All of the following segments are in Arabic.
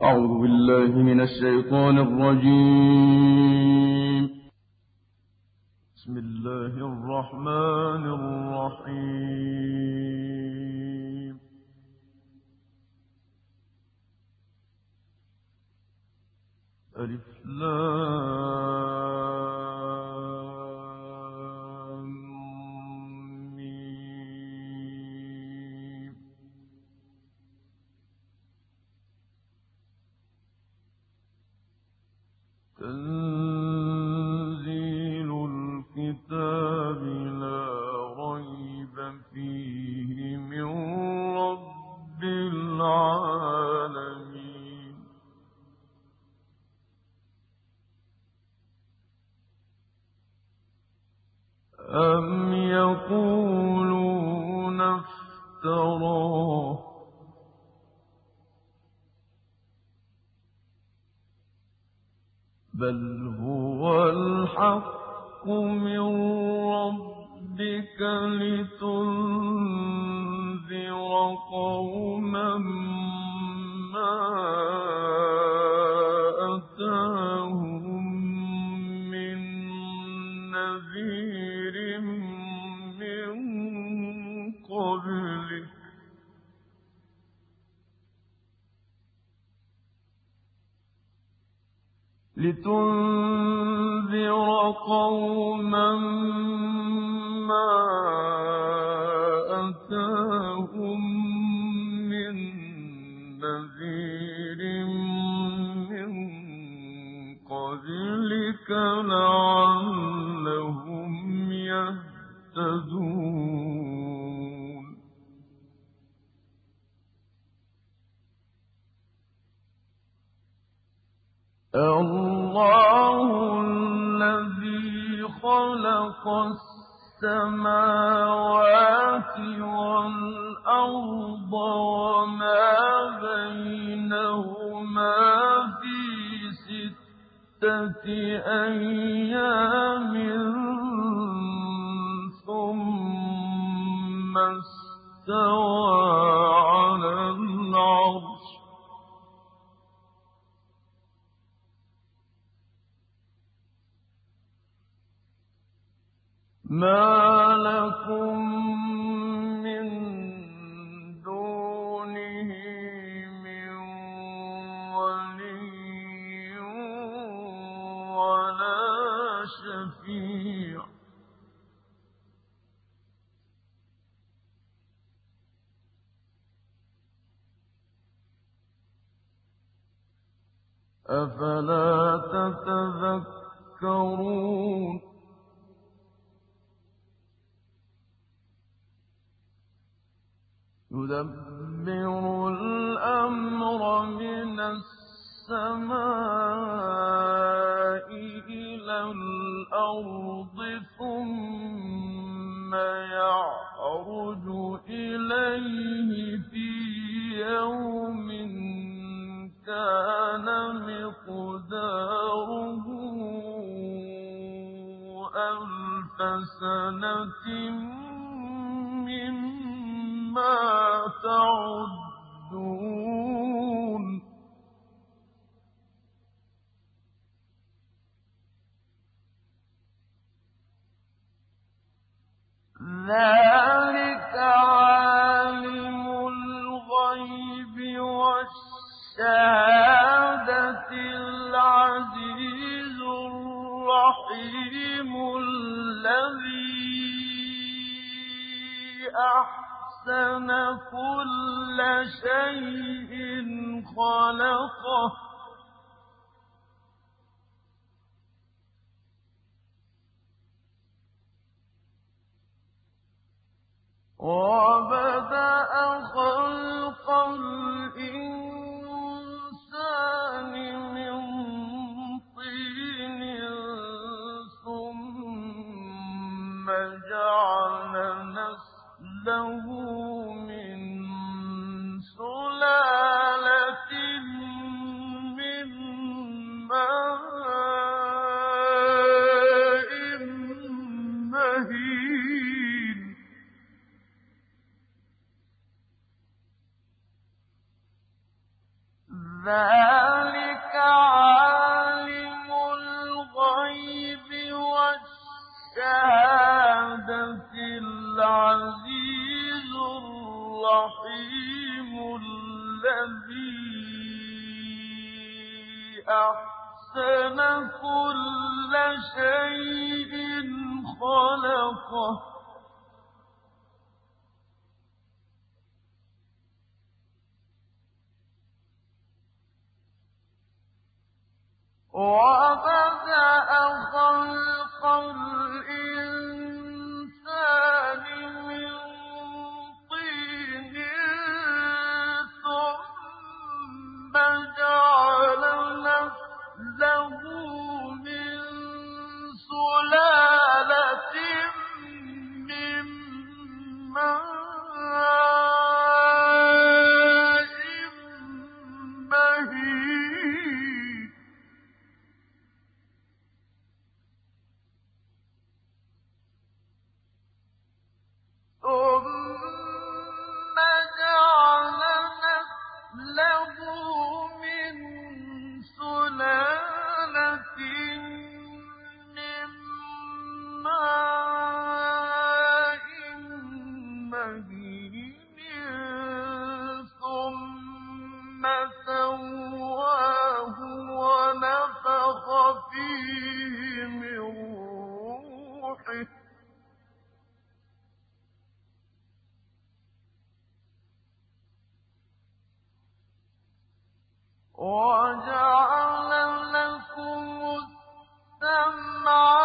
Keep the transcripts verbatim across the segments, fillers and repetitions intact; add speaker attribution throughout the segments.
Speaker 1: أعوذ بالله من الشيطان الرجيم. بسم الله الرحمن الرحيم. ألف لام ميم. تنزيل الكتاب لا ريب فيه من رب العالمين. أم يقولون افتراه بل هو الحق من ربك لتنذر قوما ما أتاهم من نذير من قبلك لتنذر قوما ما أتاهم من نذير من قبلك لعلهم يهتدون. الله الذي خلق السماوات والأرض وما بينهما في ستة أيام ثم استوى على العرش ما لكم من دونه من ولي ولا شفيع أفلا تتذكرون. يدبر الأمر من السماء إلى الأرض ثم يعرج إليه في يوم كان مقداره ألف سنة مما تعدون. ذلك عالم الغيب والشهادة العزيز الرحيم الذي أحسن كل شيء خلقه وبدأ خلق الإنسان من طين ثم جعل نسله من سلالة من ماء مهين ذلك عالم الغيب والشهادة العزيز الرحيم الذي أحسن كل شيء خلقه وبدأ خلق الإنسان من طين ثم جعل نسله من سلالة من ماء مهين ثم جعل نسله من سلالة من ماء مهين ثم سواه ونفخ فيه من روحه وجعل لكم السمع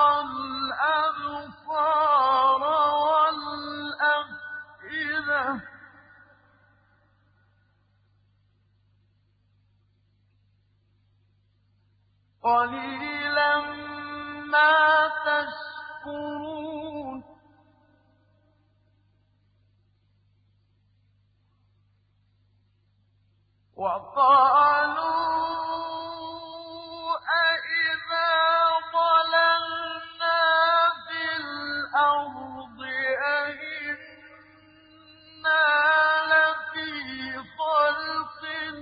Speaker 1: والأبصار والأفئدة قليلا ما تشكرون وقالوا أإذا ضللنا في الأرض أإنا لفي خلق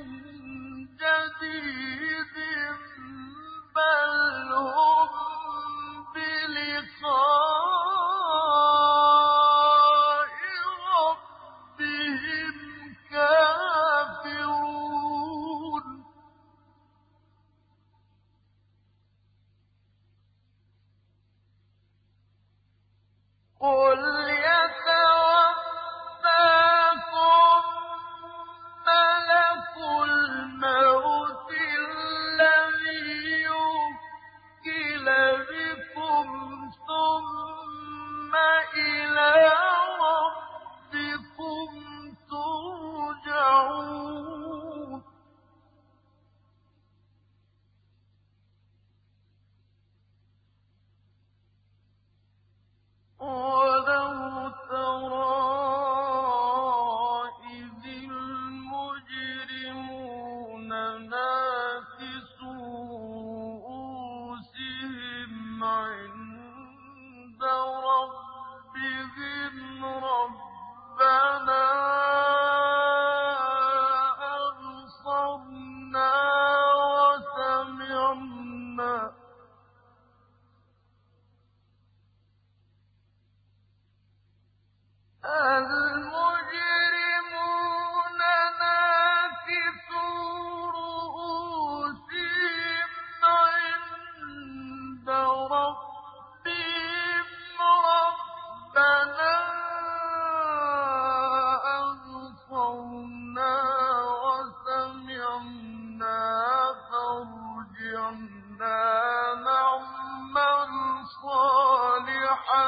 Speaker 1: جديد بل هم بلقاء ربهم كافرون قل يتوفاكم ملك الموت الذي وكل بكم ثم إلى ربكم ترجعون ولو ترى إذ المجرمون ناكسوا رءوسهم عند ربهم ربنا أبصرنا وسمعنا المجرمون ناكسوا رءوسهم عند ربهم ربنا أبصرنا وسمعنا فارجعنا نعمل صالحا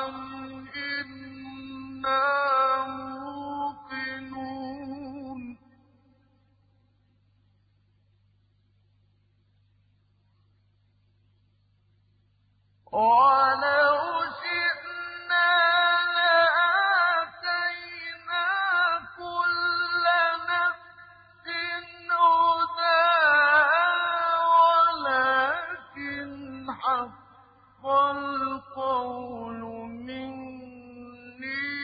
Speaker 1: إنا موقنون ولو شئنا لآتينا كل نفس هداها ولكن حق القول مني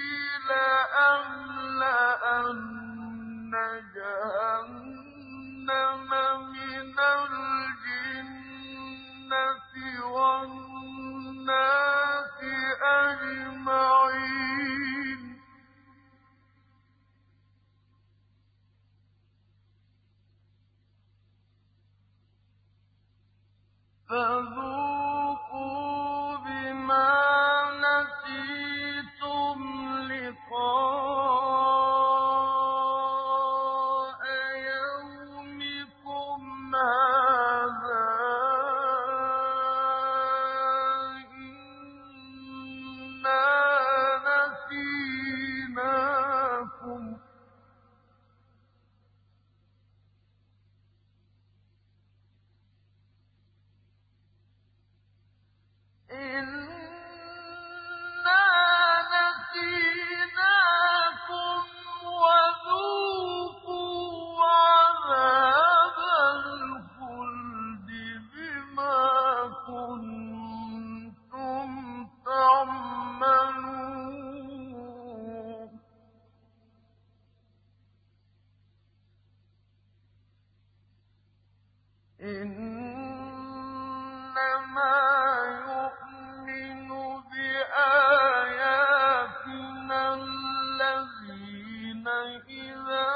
Speaker 1: لأملأن جهنم من فذوقوا بما نسيتم لقاء يومكم هذا إنا نسيناكم إِنَّا نَسِينَاكُمْ وَذُوقُوا عَذَابَ الْخُلْدِ بِمَا كُنتُمْ تَعْمَلُونَ إِنَّمَا يُؤْمِنُ بِآيَاتِنَا الَّذِينَ إِذَا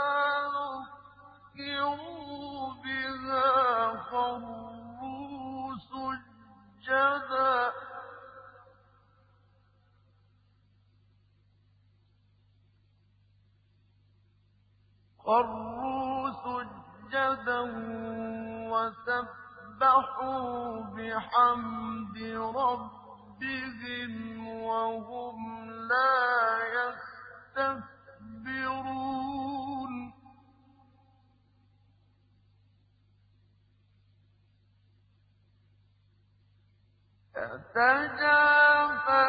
Speaker 1: ذُكِّرُوا بِهَا خَرُّوا سُجَّدًا خَرُّوا سُجَّدًا وَسَبَّحُوا بِحَمْدِ رَبِّهِمْ وَهُمْ لَا يَسْتَكْبِرُونَ تَتَجَافَىٰ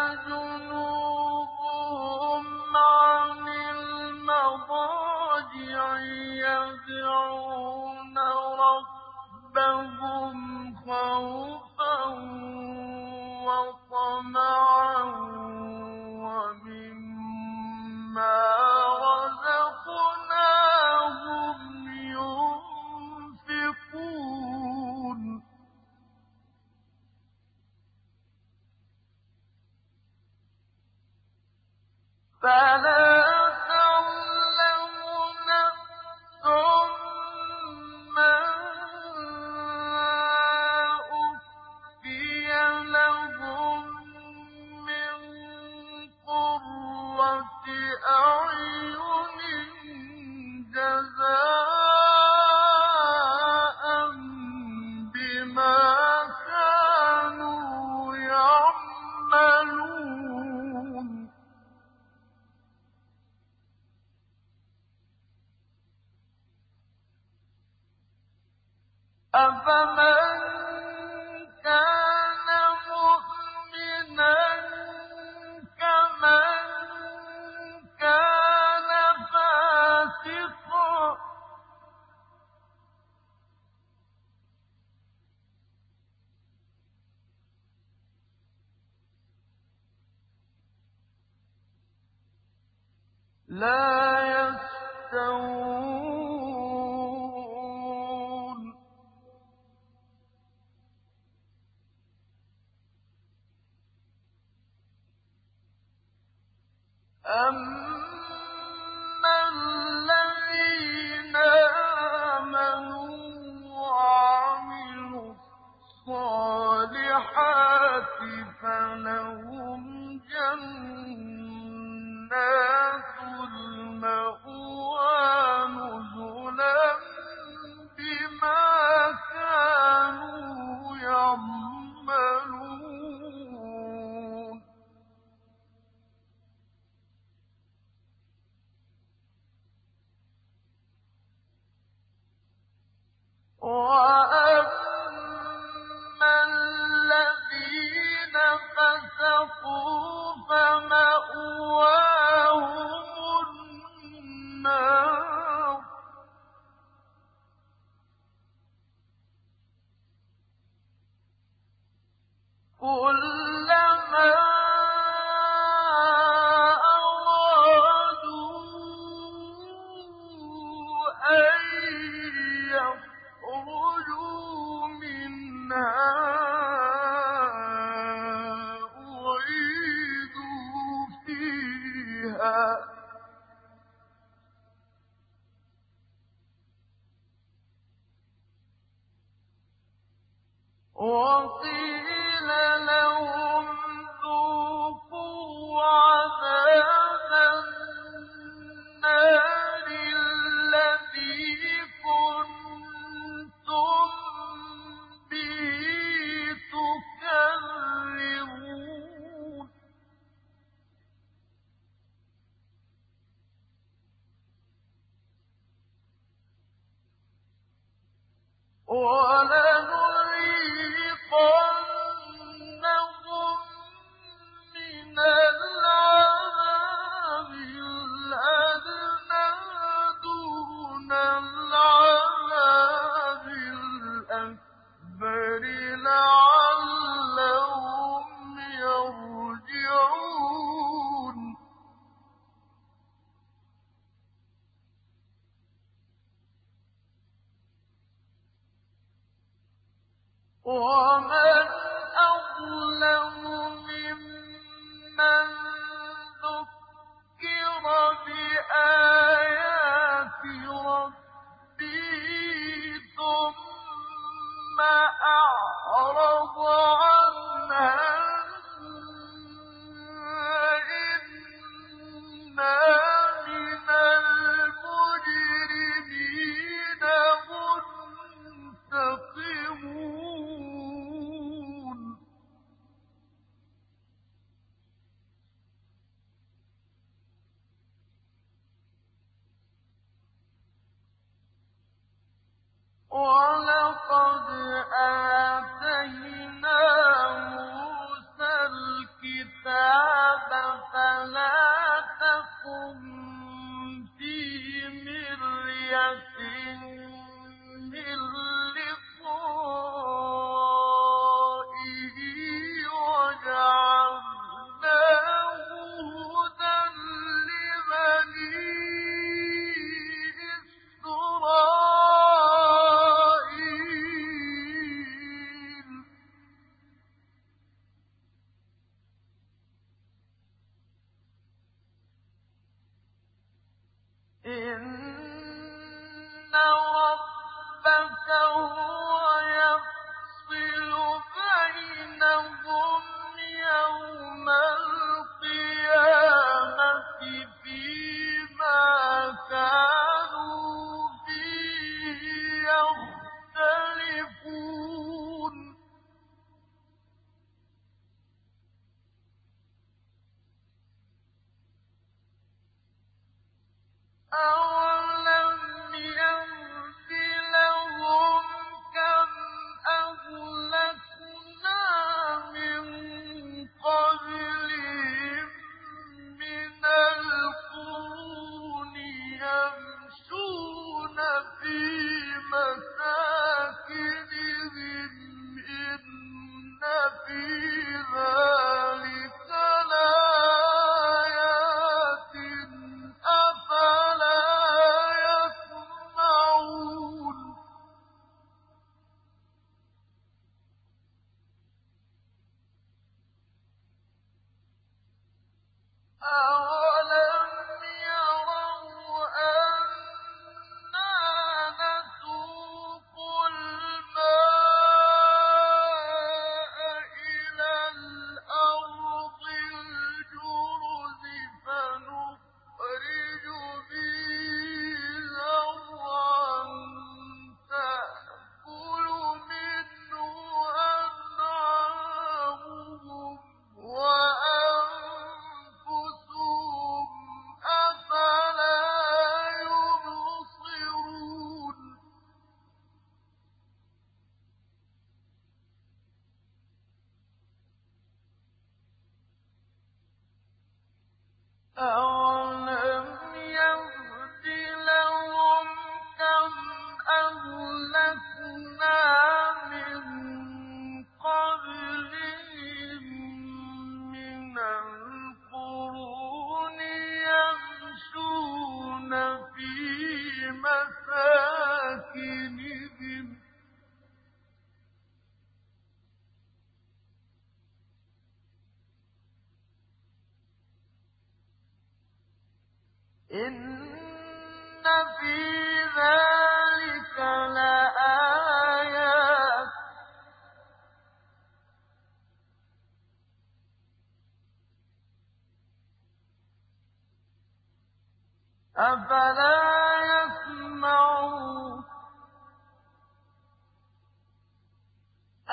Speaker 1: جُنُوبُهُمْ عَنِ الْمَضَاجِعِ يَدْعُونَ رَبَّهُمْ خَوْفًا وَطَمَعًا وَمِمَّا رَزَقْنَاهُمْ يُنفِقُونَ فَلَا تَعْلَمُ نَفْسٌ مَّا أُخْفِيَ لَهُم مِّن قُرَّةِ أَعْيُنٍ جَزَاءً بِمَا كَانُوا يَعْمَلُونَ أَفَمَن كَانَ مُؤْمِنًا كَمَن كَانَ فَاسِقًا ۚ لَا يَسْتَوُونَ أَمَّا الَّذِينَ آمَنُوا وَعَمِلُوا الصَّالِحَاتِ فَلَهُمْ جَنَّاتُ الْمَأْوَىٰ نُزُلًا بِمَا كَانُوا يَعْمَلُونَ وَأَمَّا الَّذِينَ فَسَقُوا فَمَأْوَاهُمُ النَّارُ كُلَّمَا أَرَادُوا أَن يَخْرُجُوا مِنْهَا أُعِيدُوا فِيهَا وقيل لهم ذوقوا عذاب النار الذي كنتم به تكذبون ولنذيقنهم من العذاب الأدنى دون العذاب الأكبر لعلهم يرجعون ومن أظلم ممن ذكر بآيات ربه ثم أعرض عنها إنا من المجرمين منتقمون ولقد آتينا موسى الكتاب فلا تكن في مرية من لقائه وجعلناه هدى لبني إسرائيل إن ربك هو يفصل بينهم يوم القيامة فيما كانوا فيه يختلفون أَوَلَمْ يَهْدِ لَهُمْ كَمْ أَهْلَكْنَا مِن قَبْلِهِم مِّنَ الْقُرُونِ يَمْشُونَ فِي مَسَاكِنِهِمْ إِنَّ فِي ذَٰلِكَ لَآيَاتٍ أَفَلَا يَسْمَعُونَ أَوَلَمْ يَرَوْا أَنَّا نَسُوقُ الْمَاءَ إِلَى الْأَرْضِ الْجُرُزِ فَنُخْرِجُ بِهِ زَرْعًا تَأْكُلُ مِنْهُ أَنْعَامُهُمْ وَأَنفُسُهُمْ أَفَلَا يُبْصِرُونَ أَوَلَمْ يَهْدِ لَهُمْ كَمْ أَهْلَكْنَا مِن قَبْلِهِم مِّنَ الْقُرُونِ يَمْشُونَ فِي مَسَاكِنِهِمْ إِنَّ فِي ذَٰلِكَ لَآيَاتٍ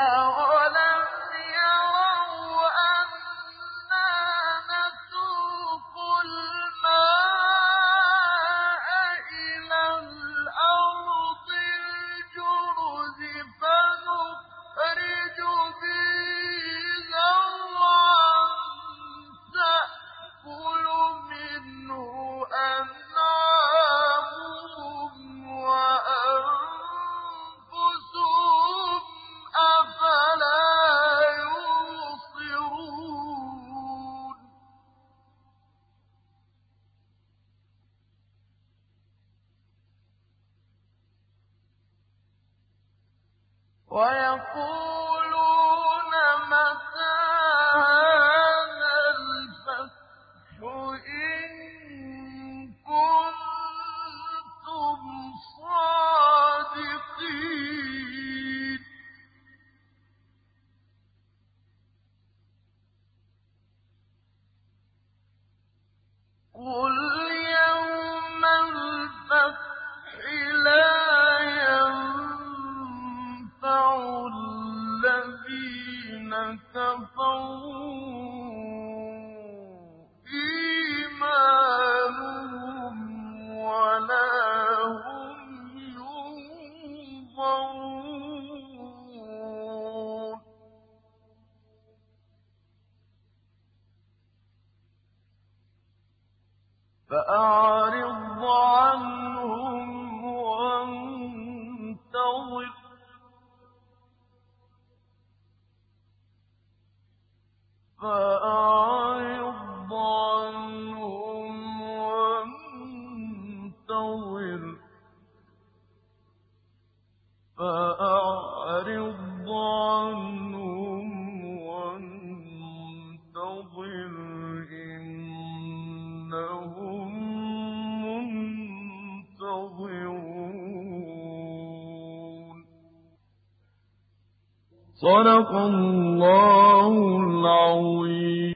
Speaker 1: أَوَلَمْ يَرَوْا أَنَّا نَسُوقُ الْمَاءَ إِلَى الْأَرْضِ الْجُرُزِ فَنُخْرِجُ بِهِ زَرْعًا تَأْكُلُ مِنْهُ أَنْعَامُهُمْ وَأَنفُسُهُمْ ۖ أَفَلَا يُبْصِرُونَ وَيَقُولُونَ مَتَىٰ هَٰذَا الْفَتْحُ إِن كُنتُمْ صَادِقِينَ قُلْ يَوْمَ الْفَتْحِ لَا يَنفَعُ الَّذِينَ كَفَرُوا إِيمَانُهُمْ وَلَا هُمْ يُنظَرُونَ فَأَعْرِضْ عَنْهُمْ وَانتَظِرْ فَأَعْرِضْ عَنْهُمْ وَانتَظِرْ فَأَعْرِضْ عَنْهُمْ وَانتَظِرْ إِنَّهُم مُّنتَظِرُونَ صدق الله العظيم.